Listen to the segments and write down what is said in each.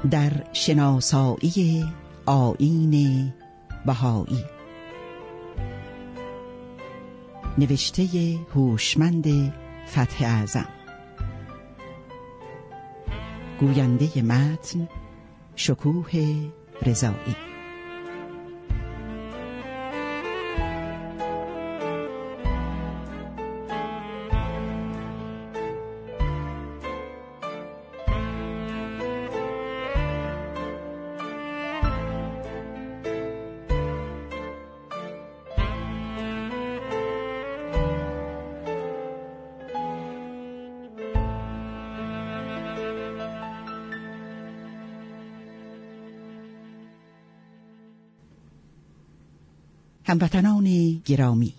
در شناسایی آیین بهایی، نوشته هوشمند فتح اعظم، گوینده متن شکوه رضایی. هموطنان گرامی،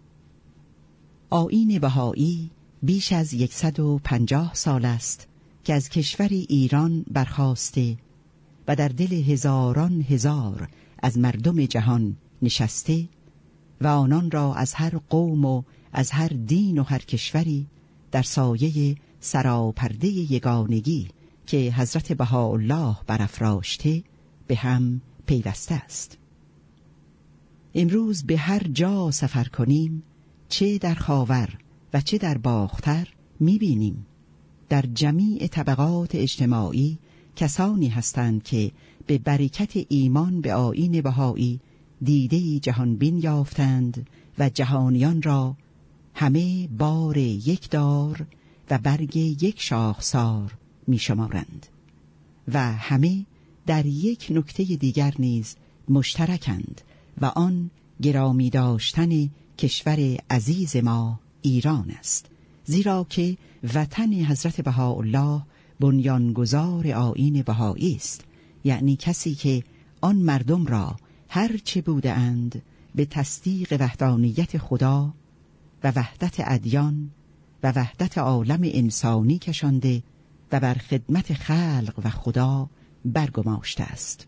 آیین بهایی بیش از 150 سال است که از کشور ایران برخاسته و در دل هزاران هزار از مردم جهان نشسته و آنان را از هر قوم و از هر دین و هر کشوری در سایه سراپرده یگانگی که حضرت بهاءالله برافراشته به هم پیوسته است. امروز به هر جا سفر کنیم، چه در خاور و چه در باختر، می‌بینیم در جمیع طبقات اجتماعی کسانی هستند که به برکت ایمان به آیین بهایی دیده‌ای جهانبین یافتند و جهانیان را همه بار یک دار و برگ یک شاخسار می‌شمارند و همه در یک نکته دیگر نیز مشترکند و آن گرامی داشتن کشور عزیز ما ایران است، زیرا که وطن حضرت بهاءالله بنیانگذار آیین بهایی است، یعنی کسی که آن مردم را هر چه بوده اند به تصدیق وحدانیت خدا و وحدت ادیان و وحدت عالم انسانی کشانده و بر خدمت خلق و خدا برگماشته است.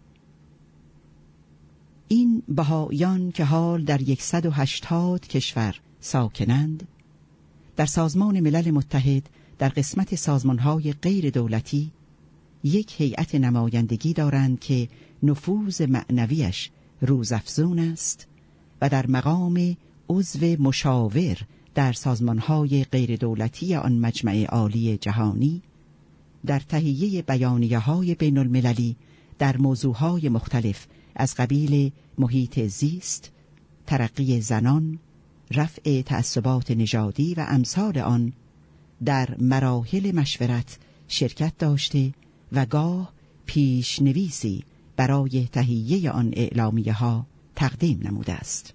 این بهائیان که حال در 180 کشور ساکنند، در سازمان ملل متحد در قسمت سازمانهای غیر دولتی یک هیئت نمایندگی دارند که نفوذ معنویش روزافزون است و در مقام عضو مشاور در سازمانهای غیر دولتی آن مجمع عالی جهانی در تهیه بیانیه‌های بین المللی در موضوعهای مختلف از قبیل محیط زیست، ترقی زنان، رفع تعصبات نژادی و امثال آن در مراحل مشورت شرکت داشته و گاه پیشنویسی برای تهیه آن اعلامیه‌ها تقدیم نموده است.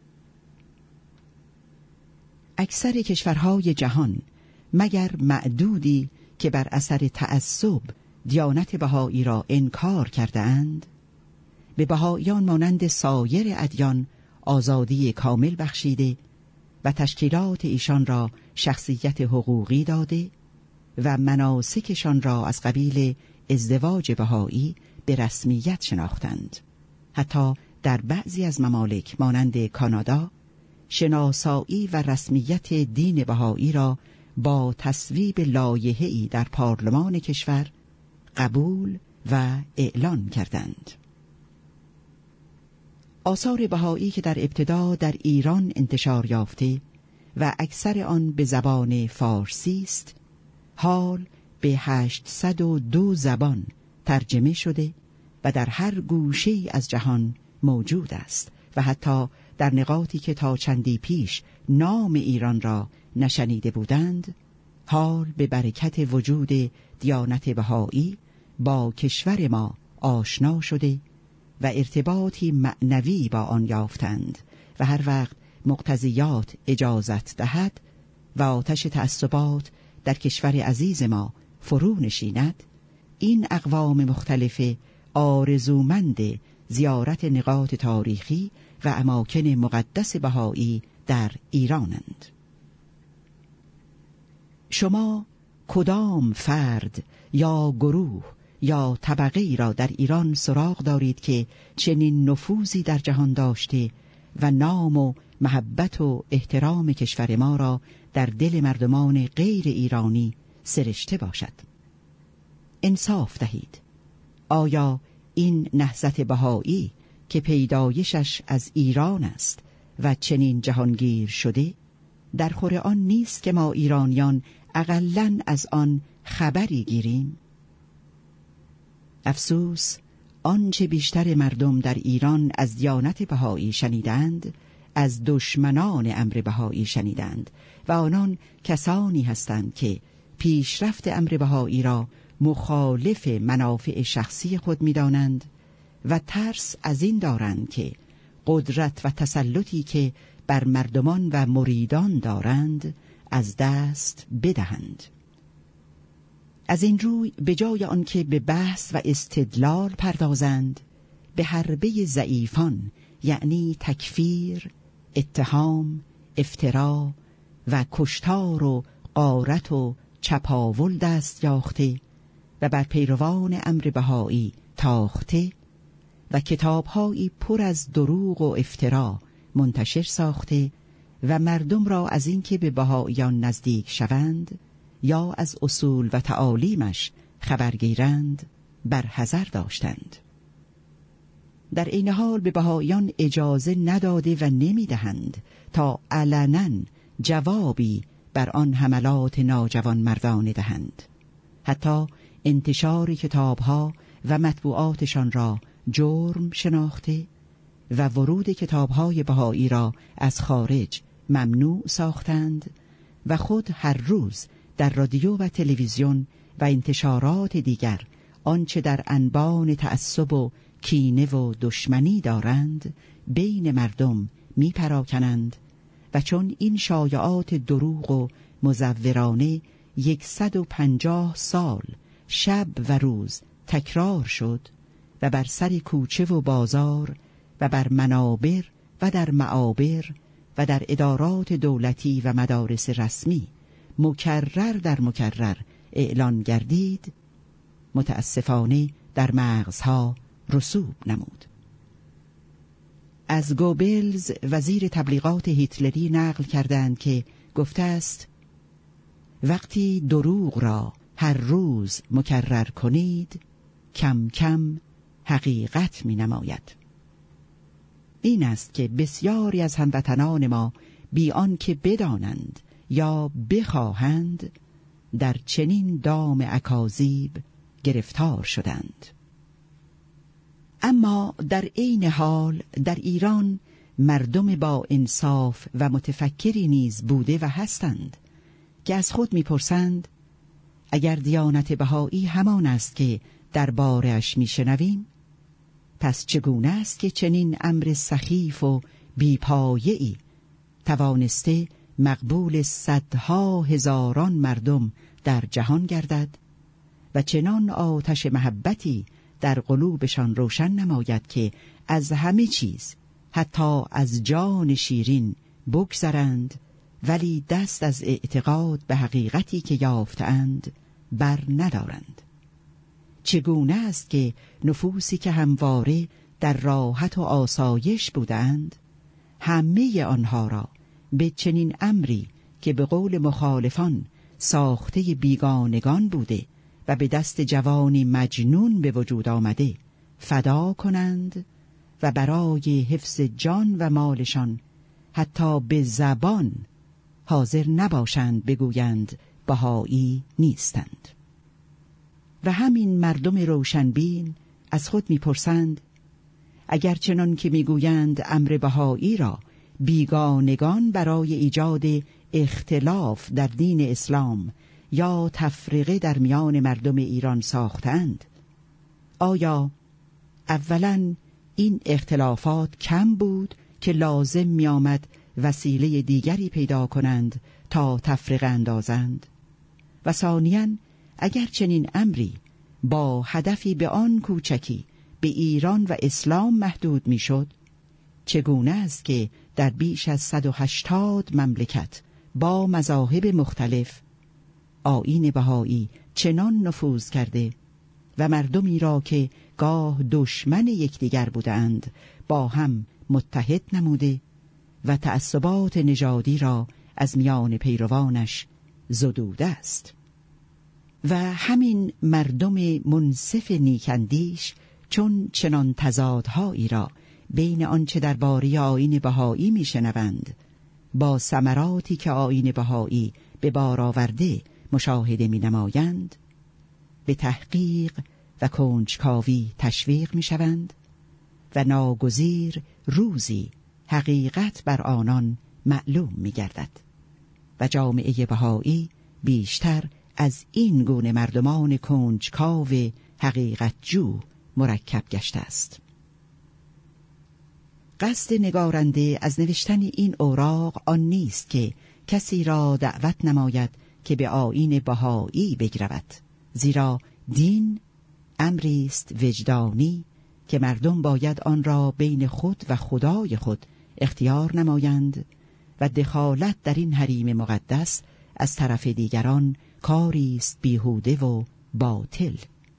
اکثر کشورهای جهان مگر معدودی که بر اثر تعصب دیانت بهایی را انکار کرده اند، به بهائیان مانند سایر ادیان آزادی کامل بخشیده و تشکیلات ایشان را شخصیت حقوقی داده و مناسکشان را از قبیل ازدواج بهایی به رسمیت شناختند. حتی در بعضی از ممالک مانند کانادا شناسایی و رسمیت دین بهایی را با تصویب لایحه‌ای در پارلمان کشور قبول و اعلان کردند. آثار بهایی که در ابتدا در ایران انتشار یافته و اکثر آن به زبان فارسی است، حال به 802 زبان ترجمه شده و در هر گوشه‌ای از جهان موجود است و حتی در نقاطی که تا چندی پیش نام ایران را نشنیده بودند، حال به برکت وجود دیانت بهایی با کشور ما آشنا شده و ارتباطی معنوی با آن یافتند و هر وقت مقتضیات اجازت دهد و آتش تعصبات در کشور عزیز ما فرو نشیند، این اقوام مختلف آرزومند زیارت نقاط تاریخی و اماکن مقدس بهایی در ایرانند. شما کدام فرد یا گروه یا طبقه ای را در ایران سراغ دارید که چنین نفوذی در جهان داشته و نام و محبت و احترام کشور ما را در دل مردمان غیر ایرانی سرشته باشد؟ انصاف دهید. آیا این نهضت بهایی که پیدایشش از ایران است و چنین جهانگیر شده، در خور آن نیست که ما ایرانیان اقلن از آن خبری گیریم؟ افسوس آنچه بیشتر مردم در ایران از دیانت بهایی شنیدند، از دشمنان امر بهایی شنیدند و آنان کسانی هستند که پیشرفت امر بهایی را مخالف منافع شخصی خود می‌دانند و ترس از این دارند که قدرت و تسلطی که بر مردمان و مریدان دارند از دست بدهند. از این روی به جای آنکه به بحث و استدلال پردازند، به حربه ضعیفان یعنی تکفیر، اتهام، افترا و کشتار و غارت و چپاول دست یاخته و بر پیروان امر بهایی تاخته و کتاب‌هایی پر از دروغ و افترا منتشر ساخته و مردم را از اینکه به بهاییان نزدیک شوند یا از اصول و تعالیمش خبر گیرند برحذر داشتند. در این حال به بهاییان اجازه نداده و نمیدهند تا علناً جوابی بر آن حملات ناجوان مردانه دهند. حتی انتشار کتابها و مطبوعاتشان را جرم شناخته و ورود کتابهای بهایی را از خارج ممنوع ساختند و خود هر روز در رادیو و تلویزیون و انتشارات دیگر آنچه در انبان تعصب و کینه و دشمنی دارند بین مردم می پراکنند و چون این شایعات دروغ و مزورانه 150 سال شب و روز تکرار شد و بر سر کوچه و بازار و بر منابر و در معابر و در ادارات دولتی و مدارس رسمی مکرر در مکرر اعلان گردید، متاسفانه در مغزها رسوب نمود. از گوبلز وزیر تبلیغات هیتلری نقل کردند که گفته است: وقتی دروغ را هر روز مکرر کنید کم کم حقیقت می نماید. این است که بسیاری از هموطنان ما بی آنکه بدانند یا بخواهند در چنین دام اکاذیب گرفتار شدند. اما در عین حال در ایران مردم با انصاف و متفکری نیز بوده و هستند که از خود میپرسند اگر دیانت بهایی همان است که درباره‌اش میشنویم، پس چگونه است که چنین امر سخیف و بیپایه‌ای توانسته مقبول صدها هزاران مردم در جهان گردد و چنان آتش محبتی در قلوبشان روشن نماید که از همه چیز حتی از جان شیرین بگذرند ولی دست از اعتقاد به حقیقتی که یافتند بر ندارند. چگونه است که نفوسی که همواره در راحت و آسایش بودند همه آنها را به چنین امری که به قول مخالفان ساخته بیگانگان بوده و به دست جوانی مجنون به وجود آمده فدا کنند و برای حفظ جان و مالشان حتی به زبان حاضر نباشند بگویند بهایی نیستند. و همین مردم روشنبین از خود میپرسند اگر چنان که میگویند امر بهایی را بیگانگان برای ایجاد اختلاف در دین اسلام یا تفرقه در میان مردم ایران ساختند، آیا اولاً این اختلافات کم بود که لازم می آمد وسیله دیگری پیدا کنند تا تفرقه اندازند؟ و ثانیاً اگر چنین امری با هدفی به آن کوچکی به ایران و اسلام محدود می شد، چگونه است که در بیش از 180 مملکت با مذاهب مختلف آیین بهایی چنان نفوذ کرده و مردمی را که گاه دشمن یکدیگر بودند با هم متحد نموده و تعصبات نژادی را از میان پیروانش زدوده است؟ و همین مردم منصف نیکندیش چون چنان تضادهایی را بین آنچه درباره آیین بهایی میشنوند با ثمراتی که آیین بهایی به بار آورده مشاهده مینمایند، به تحقیق و کنجکاوی تشویق میشوند و ناگزیر روزی حقیقت بر آنان معلوم میگردد و جامعه بهایی بیشتر از این گونه مردمان کنجکاو حقیقت جو مرکب گشته است. قصد نگارنده از نوشتن این اوراق آن نیست که کسی را دعوت نماید که به آیین بهایی بگرود، زیرا دین امری است وجدانی که مردم باید آن را بین خود و خدای خود اختیار نمایند و دخالت در این حریم مقدس از طرف دیگران کاری است بیهوده و باطل.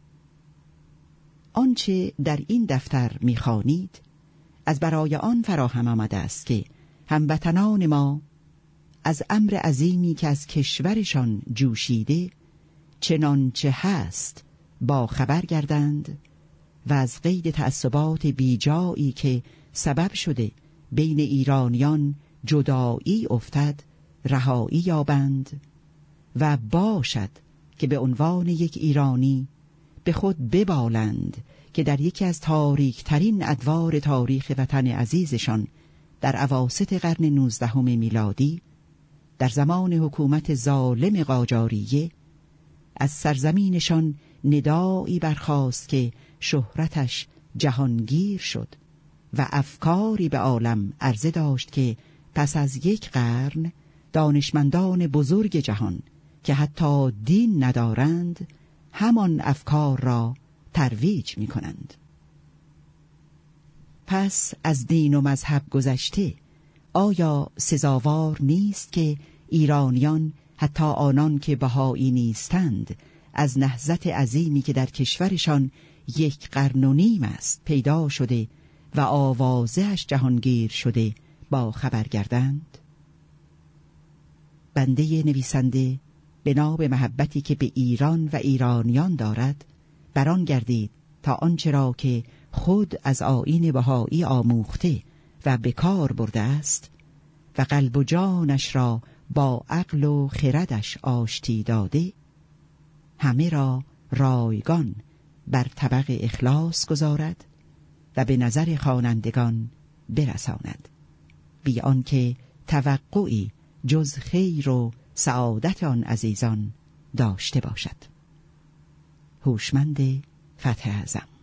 آنچه در این دفتر می‌خوانید از برای آن فراهم آمده است که هموطنان ما از امر عظیمی که از کشورشان جوشیده چنانچه هست با خبر گردند و از قید تعصبات بیجایی که سبب شده بین ایرانیان جدایی افتد رهایی یابند و باشد که به عنوان یک ایرانی به خود ببالند که در یکی از تاریک‌ترین ادوار تاریخ وطن عزیزشان در اواسط قرن 19 میلادی در زمان حکومت ظالم قاجاریه از سرزمینشان ندایی برخاست که شهرتش جهانگیر شد و افکاری به عالم عرضه داشت که پس از یک قرن دانشمندان بزرگ جهان که حتی دین ندارند همان افکار را ترویج می کنند. پس از دین و مذهب گذشته آیا سزاوار نیست که ایرانیان حتی آنان که بهایی نیستند از نهضت عظیمی که در کشورشان 1.5 قرن است پیدا شده و آوازه‌اش جهانگیر شده با خبر گردند؟ بنده نویسنده بنا به محبتی که به ایران و ایرانیان دارد بران گردید تا آنچه را که خود از آیین بهایی آموخته و به کار برده است و قلب و جانش را با عقل و خردش آشتی داده همه را رایگان بر طبق اخلاص گذارد و به نظر خوانندگان برساند، بی آنکه توقعی جز خیر و سعادت آن عزیزان داشته باشد. هوشمند فتح اعظم.